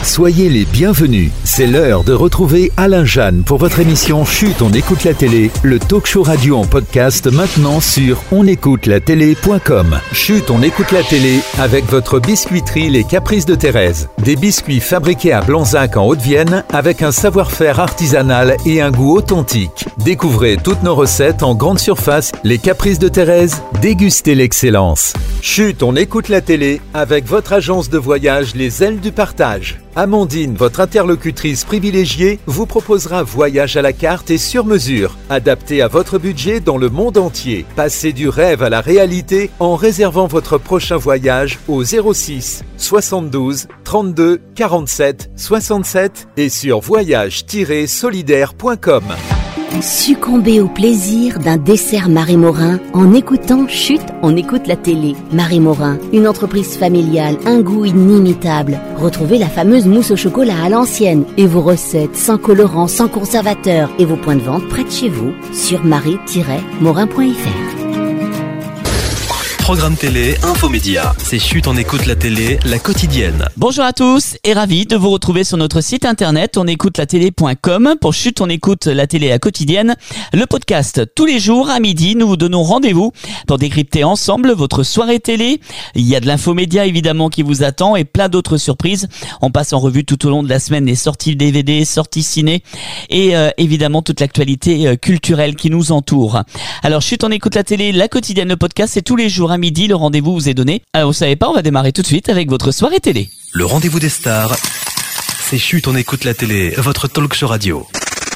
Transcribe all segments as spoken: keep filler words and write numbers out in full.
Soyez les bienvenus. C'est l'heure de retrouver Alain Jeanne pour votre émission Chut, on écoute la télé, le talk show radio en podcast maintenant sur on écoute la télé point com. Chut, on écoute la télé avec votre biscuiterie Les Caprices de Thérèse. Des biscuits fabriqués à Blanzac en Haute-Vienne avec un savoir-faire artisanal et un goût authentique. Découvrez toutes nos recettes en grande surface. Les Caprices de Thérèse, dégustez l'excellence. Chut, on écoute la télé avec votre agence de voyage Les Ailes du Partage. Amandine, votre interlocutrice privilégiée, vous proposera voyage à la carte et sur mesure, adapté à votre budget dans le monde entier. Passez du rêve à la réalité en réservant votre prochain voyage au zéro six soixante-douze trente-deux quarante-sept soixante-sept et sur voyage tiret solidaire point com. Succombez au plaisir d'un dessert Marie Morin en écoutant Chut, on écoute la télé. Marie Morin, une entreprise familiale, un goût inimitable. Retrouvez la fameuse mousse au chocolat à l'ancienne et vos recettes sans colorant, sans conservateur et vos points de vente près de chez vous sur marie tiret morin point f r. Programme télé, infomédia. C'est Chut, on écoute la télé, la quotidienne. Bonjour à tous et ravi de vous retrouver sur notre site internet on écoute la télé point com pour Chut, on écoute la télé, la quotidienne. Le podcast tous les jours à midi, nous vous donnons rendez-vous pour décrypter ensemble votre soirée télé. Il y a de l'infomédia évidemment qui vous attend et plein d'autres surprises. On passe en revue tout au long de la semaine les sorties D V D, sorties ciné et euh, évidemment toute l'actualité euh, culturelle qui nous entoure. Alors Chut, on écoute la télé, la quotidienne, le podcast, c'est tous les jours à midi, le rendez-vous vous est donné. Alors vous savez pas, on va démarrer tout de suite avec votre soirée télé. Le rendez-vous des stars, c'est Chut, on écoute la télé, votre talk show radio.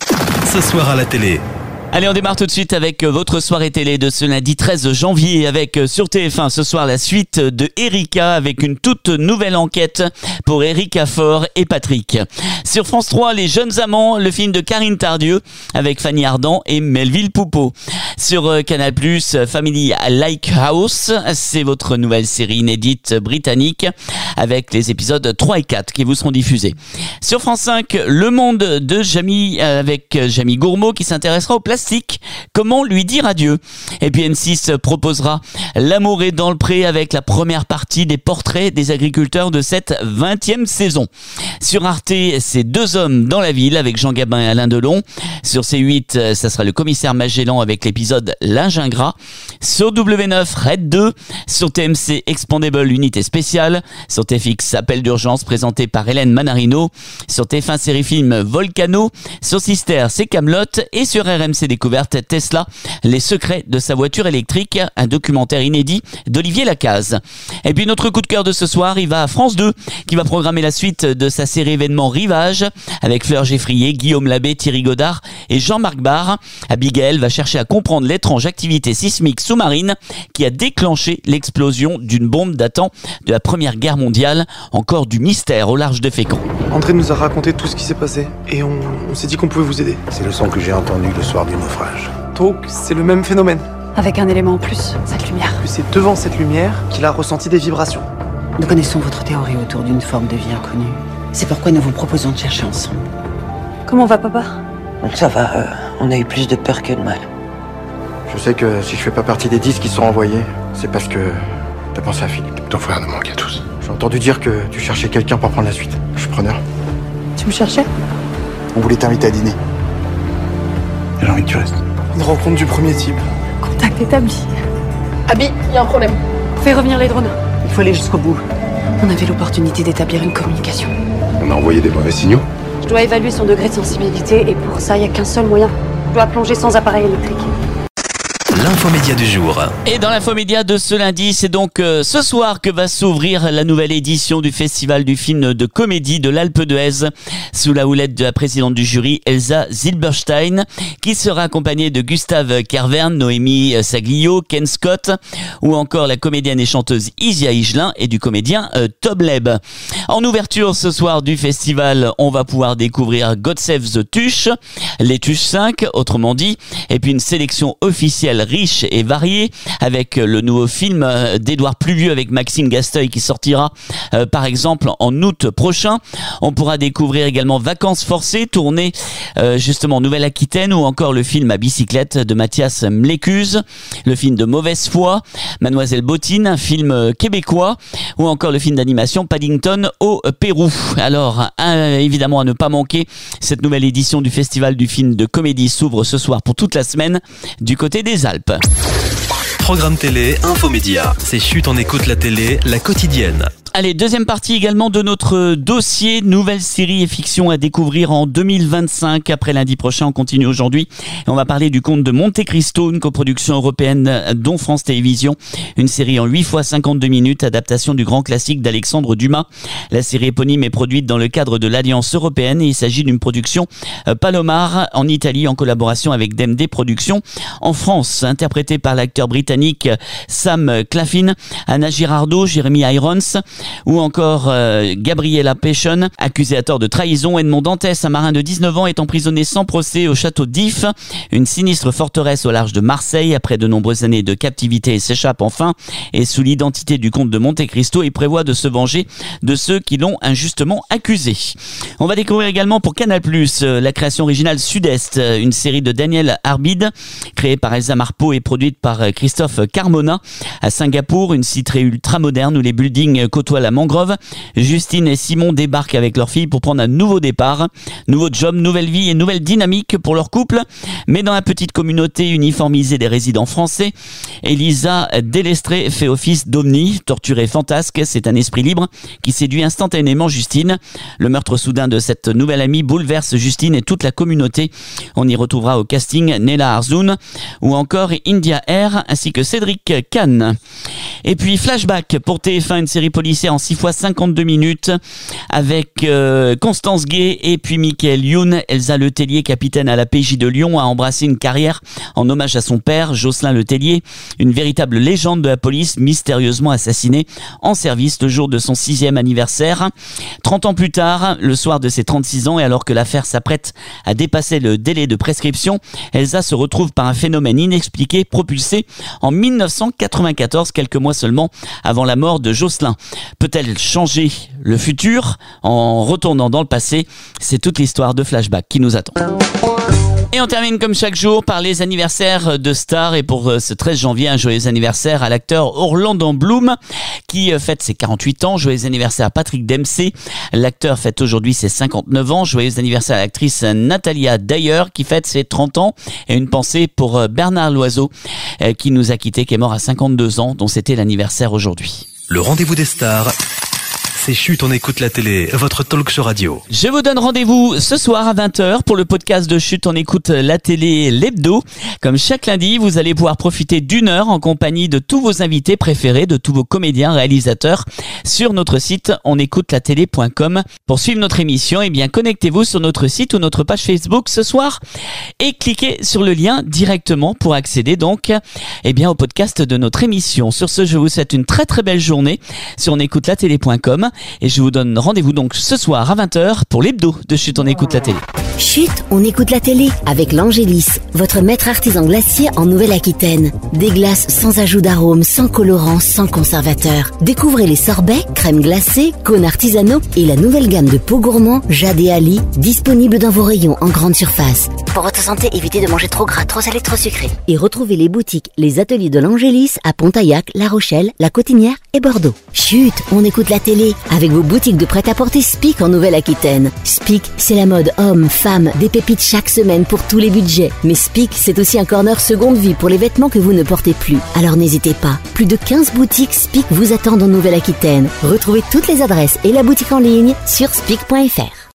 Ce soir à la télé. Allez, on démarre tout de suite avec votre soirée télé de ce lundi treize janvier avec sur T F un ce soir la suite de Erika avec une toute nouvelle enquête pour Erika Faure et Patrick. Sur France trois, Les Jeunes Amants, le film de Karine Tardieu avec Fanny Ardant et Melville Poupeau. Sur Canal plus, Family Like House, c'est votre nouvelle série inédite britannique avec les épisodes trois et quatre qui vous seront diffusés. Sur France cinq, Le Monde de Jamie avec Jamie Gourmaud qui s'intéressera au plastique. Comment lui dire adieu? Et puis M six proposera L'amour est dans le pré avec la première partie des portraits des agriculteurs de cette vingtième saison. Sur Arte, c'est Deux hommes dans la ville avec Jean Gabin et Alain Delon. Sur C huit, ça sera Le commissaire Magellan avec l'épisode Linge ingrat. Sur W neuf, Raid deux. Sur T M C, Expandable unité spéciale. Sur T F X, Appel d'urgence présenté par Hélène Manarino. Sur T F un, série film Volcano. Sur Sister, c'est Kaamelott. Et sur R M C Découverte, Tesla, les secrets de sa voiture électrique, un documentaire inédit d'Olivier Lacaze. Et puis notre coup de cœur de ce soir, il va à France deux, qui va programmer la suite de sa série événement Rivage, avec Fleur Geffrier, Guillaume Labbé, Thierry Godard et Jean-Marc Barr. Abigail va chercher à comprendre l'étrange activité sismique sous-marine qui a déclenché l'explosion d'une bombe datant de la Première Guerre mondiale, encore du mystère au large de Fécamp. André nous a raconté tout ce qui s'est passé et on, on s'est dit qu'on pouvait vous aider. C'est le son que j'ai entendu le soir du naufrage. Donc c'est le même phénomène. Avec un élément en plus, cette lumière. Puis c'est devant cette lumière qu'il a ressenti des vibrations. Nous connaissons votre théorie autour d'une forme de vie inconnue. C'est pourquoi nous vous proposons de chercher ensemble. Comment va papa? Ça va, euh, on a eu plus de peur que de mal. Je sais que si je fais pas partie des dix qui sont envoyés, c'est parce que t'as pensé à Philippe. Ton frère nous manque à tous. J'ai entendu dire que tu cherchais quelqu'un pour prendre la suite. Je suis preneur. Tu me cherchais? On voulait t'inviter à dîner. J'ai envie que tu restes. Une rencontre du premier type. Contact établi. Abby, il y a un problème. Fais revenir les drones. Il faut aller jusqu'au bout. On avait l'opportunité d'établir une communication. On a envoyé des mauvais signaux. Je dois évaluer son degré de sensibilité et pour ça, il n'y a qu'un seul moyen. Je dois plonger sans appareil électrique. L'infomédia du jour. Et dans l'infomédia de ce lundi, c'est donc euh, ce soir que va s'ouvrir la nouvelle édition du Festival du film de comédie de l'Alpe d'Huez, sous la houlette de la présidente du jury, Elsa Zilberstein, qui sera accompagnée de Gustave Kervern, Noémie Saglio, Ken Scott, ou encore la comédienne et chanteuse Isia Higelin et du comédien euh, Tob Leb. En ouverture ce soir du festival, on va pouvoir découvrir God Save the Tuche, les Tuches cinq, autrement dit, et puis une sélection officielle riche et varié, avec le nouveau film d'Édouard Pluvieux avec Maxime Gasteuil qui sortira euh, par exemple en août prochain. On pourra découvrir également Vacances forcées, tourné euh, justement en Nouvelle-Aquitaine, ou encore le film à bicyclette de Mathias Mlécuse, le film de Mauvaise foi, Mademoiselle Bottine, un film québécois, ou encore le film d'animation Paddington au Pérou. Alors, euh, évidemment à ne pas manquer, cette nouvelle édition du Festival du film de comédie s'ouvre ce soir pour toute la semaine du côté des Alpes. Programme télé, infomédia, c'est Chut, on écoute la télé, la quotidienne. Allez, deuxième partie également de notre dossier, nouvelle série et fiction à découvrir en deux mille vingt-cinq. Après lundi prochain, on continue aujourd'hui. On va parler du Comte de Monte Cristo, une coproduction européenne dont France Télévisions. Une série en huit fois cinquante-deux minutes, adaptation du grand classique d'Alexandre Dumas. La série éponyme est produite dans le cadre de l'Alliance européenne et il s'agit d'une production Palomar en Italie en collaboration avec D M D Productions en France. Interprétée par l'acteur britannique Sam Claflin, Anna Girardot, Jeremy Irons, ou encore euh, Gabriella Pescion, accusé à tort de trahison. Edmond Dantès, un marin de dix-neuf ans, est emprisonné sans procès au château d'If, une sinistre forteresse au large de Marseille. Après de nombreuses années de captivité, il s'échappe enfin et sous l'identité du comte de Monte Cristo, il prévoit de se venger de ceux qui l'ont injustement accusé. On va découvrir également pour Canal plus, euh, la création originale Sud-Est, euh, une série de Daniel Arbid, créée par Elsa Marpeau et produite par euh, Christophe Carmona. À Singapour, une citerie ultra-moderne où les buildings côtoient la mangrove, Justine et Simon débarquent avec leur fille pour prendre un nouveau départ. Nouveau job, nouvelle vie et nouvelle dynamique pour leur couple. Mais dans la petite communauté uniformisée des résidents français, Elisa Delestré fait office d'omni, torturée fantasque. C'est un esprit libre qui séduit instantanément Justine. Le meurtre soudain de cette nouvelle amie bouleverse Justine et toute la communauté. On y retrouvera au casting Nella Arzoun ou encore India Air ainsi que Cédric Kahn. Et puis Flashback pour T F un, une série policière en six fois cinquante-deux minutes avec euh, Constance Gay et puis Michael Youn. Elsa Letellier, capitaine à la P J de Lyon, a embrassé une carrière en hommage à son père, Jocelyn Letellier, une véritable légende de la police, mystérieusement assassiné en service le jour de son sixième anniversaire. trente ans plus tard, le soir de ses trente-six ans, et alors que l'affaire s'apprête à dépasser le délai de prescription, Elsa se retrouve par un phénomène inexpliqué propulsée en mille neuf cent quatre-vingt-quatorze, quelques mois seulement avant la mort de Jocelyn. Peut-elle changer le futur en retournant dans le passé? C'est toute l'histoire de Flashback qui nous attend. Et on termine comme chaque jour par les anniversaires de stars. Et pour ce treize janvier, un joyeux anniversaire à l'acteur Orlando Bloom qui fête ses quarante-huit ans. Joyeux anniversaire à Patrick Dempsey. L'acteur fête aujourd'hui ses cinquante-neuf ans. Joyeux anniversaire à l'actrice Natalia Dyer qui fête ses trente ans. Et une pensée pour Bernard Loiseau qui nous a quittés, qui est mort à cinquante-deux ans, dont c'était l'anniversaire aujourd'hui. Le rendez-vous des stars, c'est Chut, on écoute la télé, votre talk show radio. Je vous donne rendez-vous ce soir à vingt heures pour le podcast de Chut, on écoute la télé, l'hebdo. Comme chaque lundi, vous allez pouvoir profiter d'une heure en compagnie de tous vos invités préférés, de tous vos comédiens, réalisateurs, sur notre site on écoute la télé point com. Pour suivre notre émission, eh bien, connectez-vous sur notre site ou notre page Facebook ce soir et cliquez sur le lien directement pour accéder donc, eh bien, au podcast de notre émission. Sur ce, je vous souhaite une très très belle journée sur on écoute la télé point com. Et je vous donne rendez-vous donc ce soir à vingt heures pour l'hebdo de Chut, on écoute la télé. Chut, on écoute la télé avec l'Angélis, votre maître artisan glacier en Nouvelle-Aquitaine. Des glaces sans ajout d'arôme, sans colorant, sans conservateur. Découvrez les sorbets, crèmes glacées, cônes artisanaux et la nouvelle gamme de pots gourmands Jade et Ali, disponible dans vos rayons en grande surface. Pour votre santé, évitez de manger trop gras, trop salé, trop sucré. Et retrouvez les boutiques, les ateliers de l'Angélis à Pontaillac, La Rochelle, La Cotinière et Bordeaux. Chut, on écoute la télé avec vos boutiques de prêt-à-porter Spic en Nouvelle-Aquitaine. Spic, c'est la mode homme, femme, des pépites chaque semaine pour tous les budgets. Mais Spic, c'est aussi un corner seconde vie pour les vêtements que vous ne portez plus. Alors n'hésitez pas, plus de quinze boutiques Spic vous attendent en Nouvelle-Aquitaine. Retrouvez toutes les adresses et la boutique en ligne sur spic point f r.